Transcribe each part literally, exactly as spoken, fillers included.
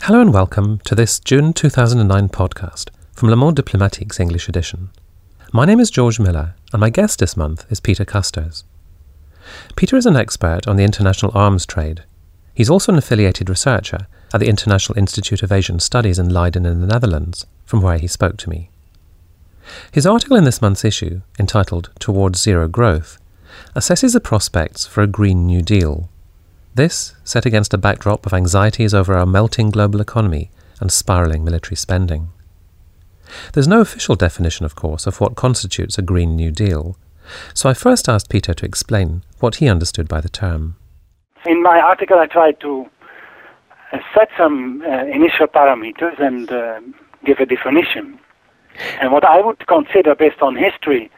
Hello and welcome to this June two thousand nine podcast from Le Monde Diplomatic's English edition. My name is George Miller and my guest this month is Peter Custers. Peter is an expert on the international arms trade. He's also an affiliated researcher at the International Institute of Asian Studies in Leiden in the Netherlands, from where he spoke to me. His article in this month's issue, entitled Towards Zero Growth, assesses the prospects for a Green New Deal. This set against a backdrop of anxieties over our melting global economy and spiralling military spending. There's no official definition, of course, of what constitutes a Green New Deal, so I first asked Peter to explain what he understood by the term. In my article I tried to uh, set some uh, initial parameters and uh, give a definition. And what I would consider, based on history,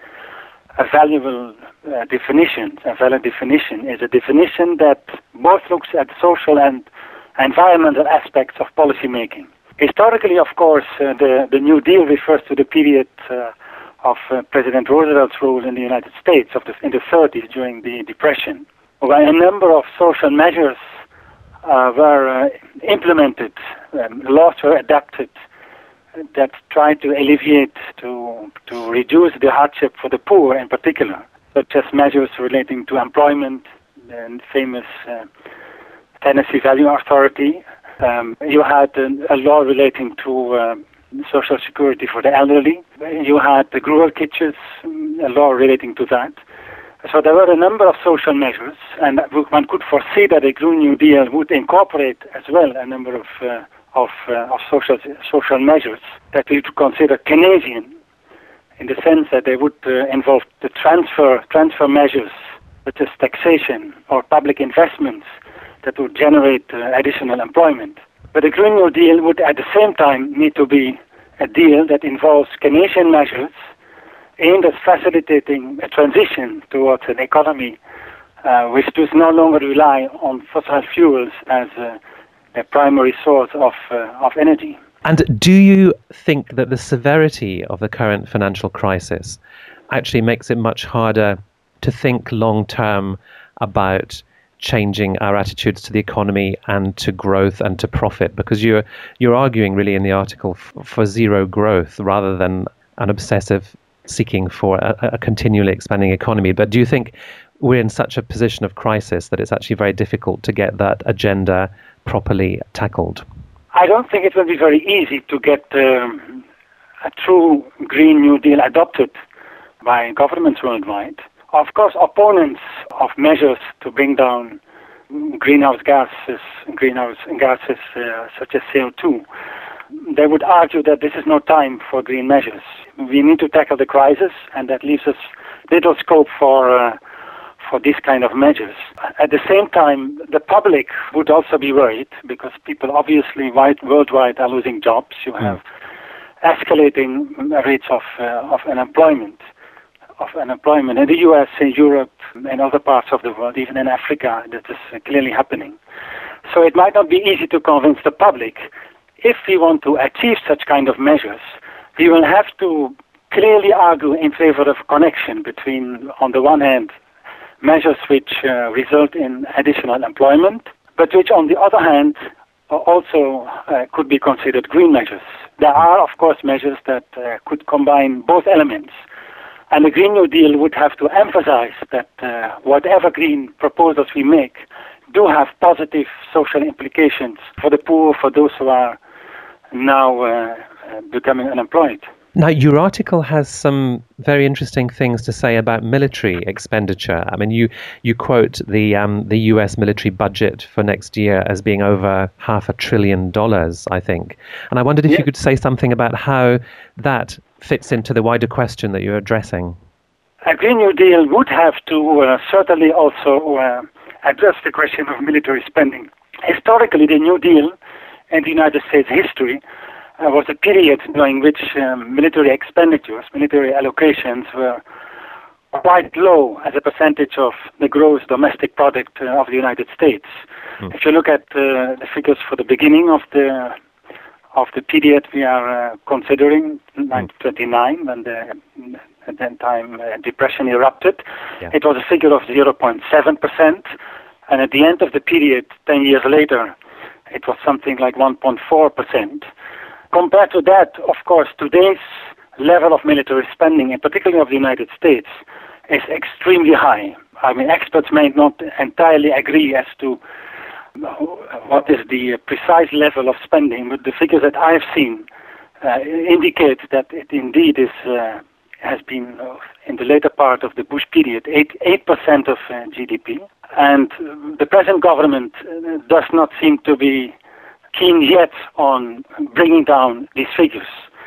a valuable uh, definition, a valid definition, is a definition that both looks at social and environmental aspects of policy making. Historically, of course, uh, the, the New Deal refers to the period uh, of uh, President Roosevelt's rule in the United States of the, in the thirties during the Depression, where a number of social measures uh, were uh, implemented, um, laws were adapted that tried to alleviate, to to reduce the hardship for the poor in particular, such as measures relating to employment, and famous uh, Tennessee Value Authority. Um, you had a, a law relating to uh, social security for the elderly. You had the Gruel Kitchens, a law relating to that. So there were a number of social measures, and one could foresee that a Green New Deal would incorporate as well a number of uh, of, uh, of social social measures that we would consider Keynesian, in the sense that they would uh, involve the transfer transfer measures, such as taxation or public investments that would generate uh, additional employment. But the Green New Deal would at the same time need to be a deal that involves Keynesian measures aimed at facilitating a transition towards an economy uh, which does no longer rely on fossil fuels as a, a primary source of uh, of energy. And do you think that the severity of the current financial crisis actually makes it much harder to think long-term about changing our attitudes to the economy and to growth and to profit? Because you're you're arguing really in the article f- for zero growth rather than an obsessive seeking for a, a continually expanding economy. But do you think we're in such a position of crisis that it's actually very difficult to get that agenda properly tackled? I don't think it will be very easy to get um, a true Green New Deal adopted by governments worldwide. Of course, opponents of measures to bring down greenhouse gases, greenhouse gases uh, such as C O two, they would argue that this is no time for green measures. We need to tackle the crisis, and that leaves us little scope for uh, for these kind of measures. At the same time, the public would also be worried, because people obviously wide, worldwide are losing jobs. You have mm. escalating rates of uh, of unemployment. of unemployment in the U S, in Europe, and other parts of the world, even in Africa, that is clearly happening. So it might not be easy to convince the public. If we want to achieve such kind of measures, we will have to clearly argue in favor of connection between, on the one hand, measures which uh, result in additional employment, but which, on the other hand, also uh, could be considered green measures. There are, of course, measures that uh, could combine both elements. And the Green New Deal would have to emphasize that uh, whatever green proposals we make do have positive social implications for the poor, for those who are now uh, becoming unemployed. Now, your article has some very interesting things to say about military expenditure. I mean, you, you quote the um, the U S military budget for next year as being over half a trillion dollars, I think. And I wondered if yeah. you could say something about how that fits into the wider question that you're addressing. A Green New Deal would have to uh, certainly also uh, address the question of military spending. Historically, the New Deal in the United States history uh, was a period during which um, military expenditures, military allocations were quite low as a percentage of the gross domestic product uh, of the United States. Mm. If you look at uh, the figures for the beginning of the of the period we are uh, considering, nineteen twenty-nine, when the at that time uh, depression erupted, yeah. it was a figure of zero point seven percent, and at the end of the period, ten years later, it was something like one point four percent. Compared to that, of course, today's level of military spending, and particularly of the United States, is extremely high. I mean, experts may not entirely agree as to what is the precise level of spending, but the figures that I've seen uh, indicate that it indeed is uh, has been, uh, in the later part of the Bush period, eight, eight percent of uh, G D P. And the present government uh, does not seem to be keen yet on bringing down these figures.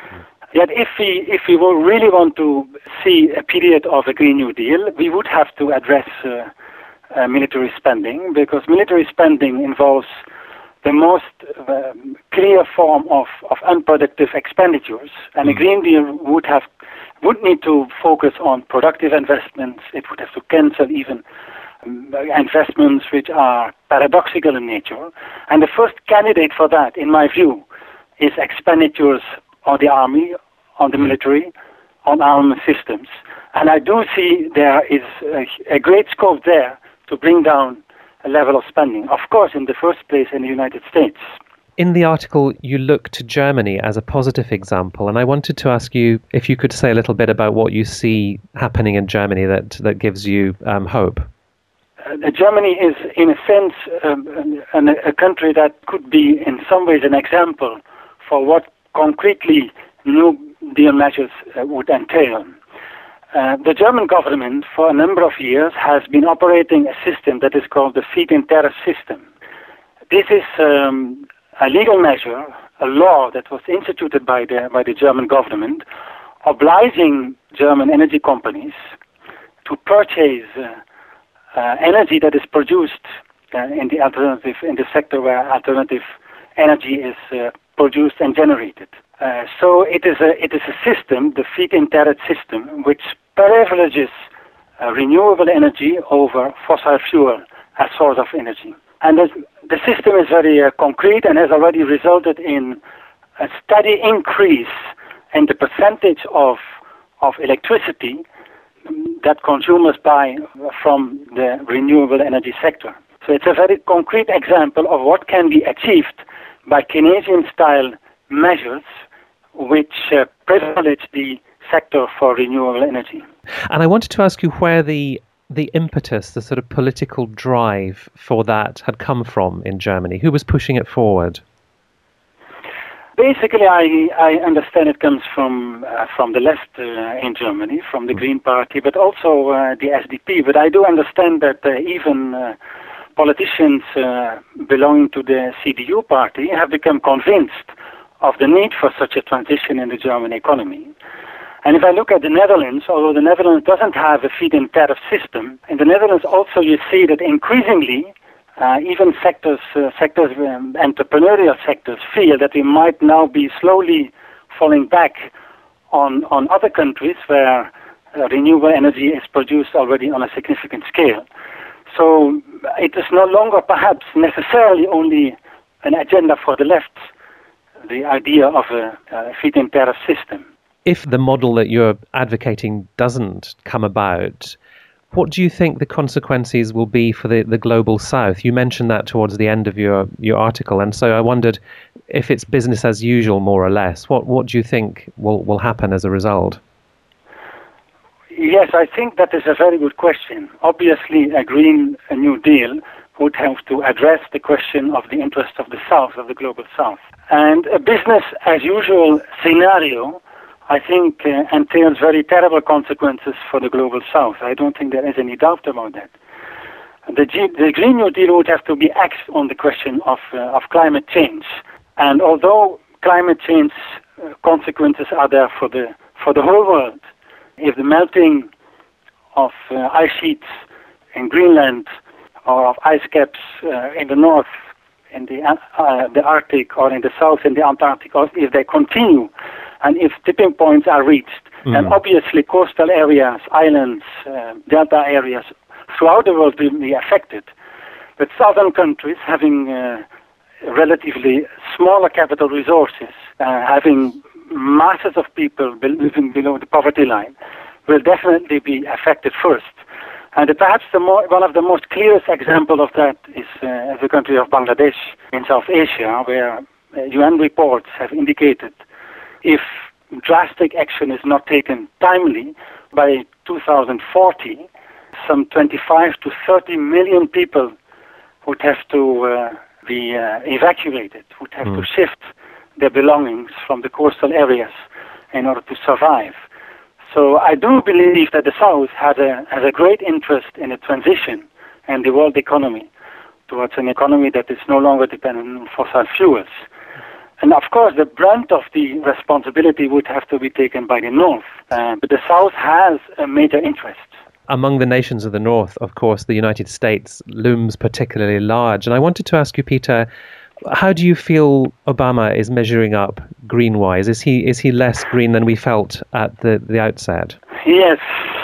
Yet if we if we will really want to see a period of a Green New Deal, we would have to address uh, uh, military spending, because military spending involves the most um, clear form of, of unproductive expenditures. And mm. a Green Deal would have would need to focus on productive investments. It would have to cancel even um, investments which are paradoxical in nature. And the first candidate for that, in my view, is expenditures on the army, on the military, on armament systems. And I do see there is a, a great scope there to bring down a level of spending, of course, in the first place in the United States. In the article, you look to Germany as a positive example, and I wanted to ask you if you could say a little bit about what you see happening in Germany that, that gives you um, hope. Uh, Germany is, in a sense, um, an, a country that could be, in some ways, an example for what concretely New Deal measures uh, would entail. Uh, the German government, for a number of years, has been operating a system that is called the feed-in tariff system. This is um, a legal measure, a law that was instituted by the by the German government, obliging German energy companies to purchase uh, uh, energy that is produced uh, in the alternative in the sector where alternative energy is uh, produced and generated. Uh, so it is a it is a system, the feed-in tariff system, which privileges uh, renewable energy over fossil fuel as source of energy. And the, the system is very uh, concrete and has already resulted in a steady increase in the percentage of of electricity that consumers buy from the renewable energy sector. So it's a very concrete example of what can be achieved by Keynesian-style measures which uh, privilege the sector for renewable energy. And I wanted to ask you where the the impetus, the sort of political drive for that had come from in Germany. Who was pushing it forward? Basically, I, I understand it comes from uh, from the left uh, in Germany, from the Green Party, but also uh, the S D P. But I do understand that uh, even uh, politicians uh, belonging to the C D U party have become convinced of the need for such a transition in the German economy. And if I look at the Netherlands, although the Netherlands doesn't have a feed-in tariff system, in the Netherlands also you see that increasingly uh, even sectors, uh, sectors, um, entrepreneurial sectors feel that we might now be slowly falling back on, on other countries where uh, renewable energy is produced already on a significant scale. So it is no longer perhaps necessarily only an agenda for the left, the idea of a, a feed-in tariff system. If the model that you're advocating doesn't come about, what do you think the consequences will be for the, the global south? You mentioned that towards the end of your, your article, and so I wondered if it's business as usual, more or less. What what do you think will, will happen as a result? Yes, I think that is a very good question. Obviously, a Green a New Deal would have to address the question of the interest of the South, of the global South. And a business as usual scenario, I think, uh, entails very terrible consequences for the global South. I don't think there is any doubt about that. The, G- the Green New Deal would have to be axed on the question of, uh, of climate change. And although climate change uh, consequences are there for the, for the whole world, if the melting of uh, ice sheets in Greenland or of ice caps uh, in the north, in the, uh, the Arctic, or in the south in the Antarctic, or if they continue, and if tipping points are reached, mm. then obviously coastal areas, islands, uh, delta areas throughout the world will be affected. But southern countries, having uh, relatively smaller capital resources, uh, having masses of people living below the poverty line, will definitely be affected first. And uh, perhaps the more, one of the most clearest examples of that is uh, the country of Bangladesh in South Asia, where uh, U N reports have indicated if drastic action is not taken timely, by two thousand forty, some twenty-five to thirty million people would have to uh, be uh, evacuated, would have mm. to shift their belongings from the coastal areas in order to survive. So I do believe that the South has a, has a great interest in a transition in the world economy towards an economy that is no longer dependent on fossil fuels. And of course, the brunt of the responsibility would have to be taken by the North. Uh, but the South has a major interest. Among the nations of the North, of course, the United States looms particularly large. And I wanted to ask you, Peter, how do you feel Obama is measuring up green-wise? Is he is he less green than we felt at the, the outset? Yes.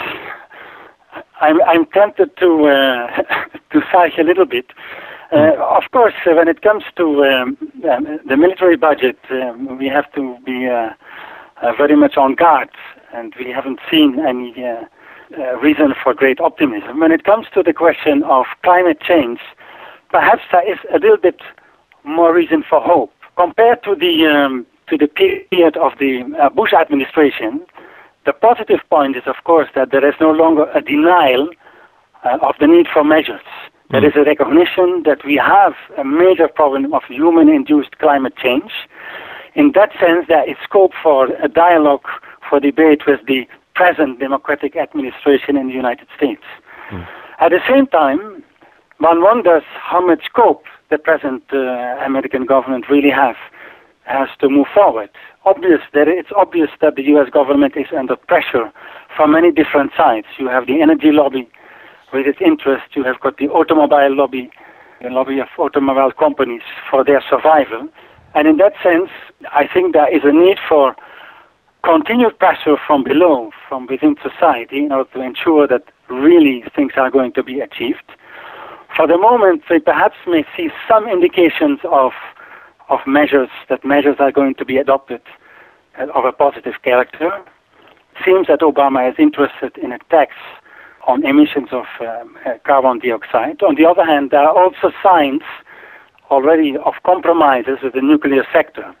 I'm, I'm tempted to, uh, to sigh a little bit. Uh, of course, uh, when it comes to um, um, the military budget, um, we have to be uh, uh, very much on guard, and we haven't seen any uh, uh, reason for great optimism. When it comes to the question of climate change, perhaps there is a little bit more reason for hope. Compared to the um, to the period of the uh, Bush administration, the positive point is, of course, that there is no longer a denial uh, of the need for measures. There is a recognition that we have a major problem of human-induced climate change. In that sense, there is scope for a dialogue, for debate with the present Democratic administration in the United States. Mm. At the same time, one wonders how much scope the present uh, American government really have, has to move forward. Obvious that it's obvious that the U S government is under pressure from many different sides. You have the energy lobby, with its interest. You have got the automobile lobby, the lobby of automobile companies for their survival. And in that sense, I think there is a need for continued pressure from below, from within society, in order to ensure that really things are going to be achieved. For the moment, we perhaps may see some indications of of measures, that measures are going to be adopted of a positive character. It seems that Obama is interested in a tax on emissions of um, uh, carbon dioxide. On the other hand, there are also signs already of compromises with the nuclear sector.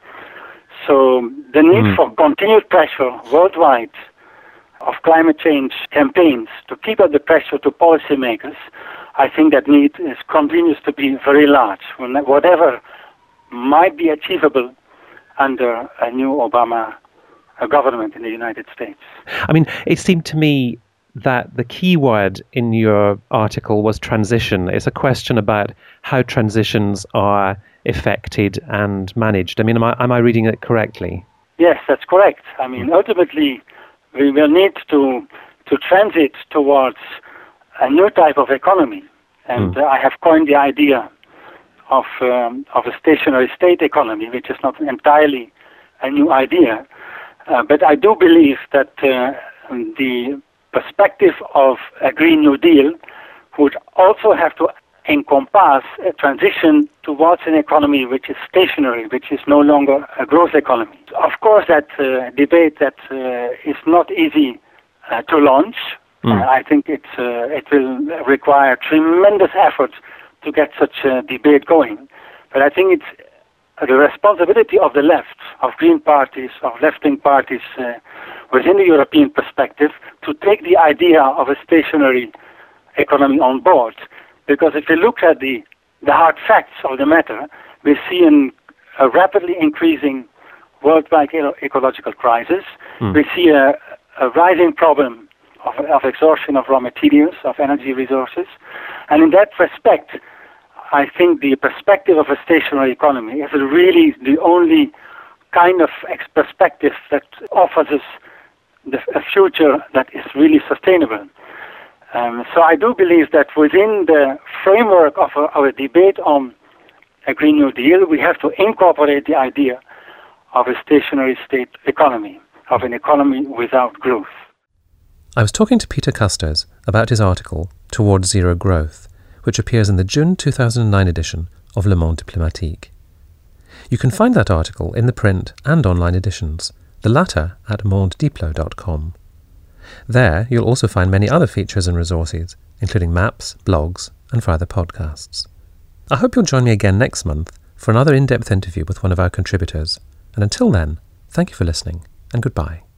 So the need mm. for continued pressure worldwide of climate change campaigns to keep up the pressure to policymakers, I think that need is, continues to be very large. Whatever might be achievable under a new Obama uh, government in the United States. I mean, it seemed to me that the key word in your article was transition. It's a question about how transitions are effected and managed. I mean, am I, am I reading it correctly? Yes, that's correct. I mean, ultimately, we will need to to transit towards a new type of economy. And mm. uh, I have coined the idea of um, of a stationary state economy, which is not entirely a new idea. Uh, but I do believe that uh, the perspective of a Green New Deal would also have to encompass a transition towards an economy which is stationary, which is no longer a growth economy. Of course, that uh, debate that uh, is not easy uh, to launch. Mm. Uh, I think it's, uh, it will require tremendous effort to get such a debate going. But I think it's the responsibility of the left, of green parties, of left-wing parties uh, within the European perspective to take the idea of a stationary economy on board. Because if you look at the, the hard facts of the matter, we see an, a rapidly increasing worldwide ecological crisis. Mm. We see a, a rising problem of, of exhaustion of raw materials, of energy resources. And in that respect, I think the perspective of a stationary economy is really the only kind of perspective that offers us the, a future that is really sustainable. Um, so I do believe that within the framework of our, our debate on a Green New Deal, we have to incorporate the idea of a stationary state economy, of an economy without growth. I was talking to Peter Custers about his article, Towards Zero Growth, which appears in the June two thousand nine edition of Le Monde Diplomatique. You can find that article in the print and online editions, the latter at monde diplo dot com. There you'll also find many other features and resources, including maps, blogs, and further podcasts. I hope you'll join me again next month for another in-depth interview with one of our contributors, and until then, thank you for listening, and goodbye.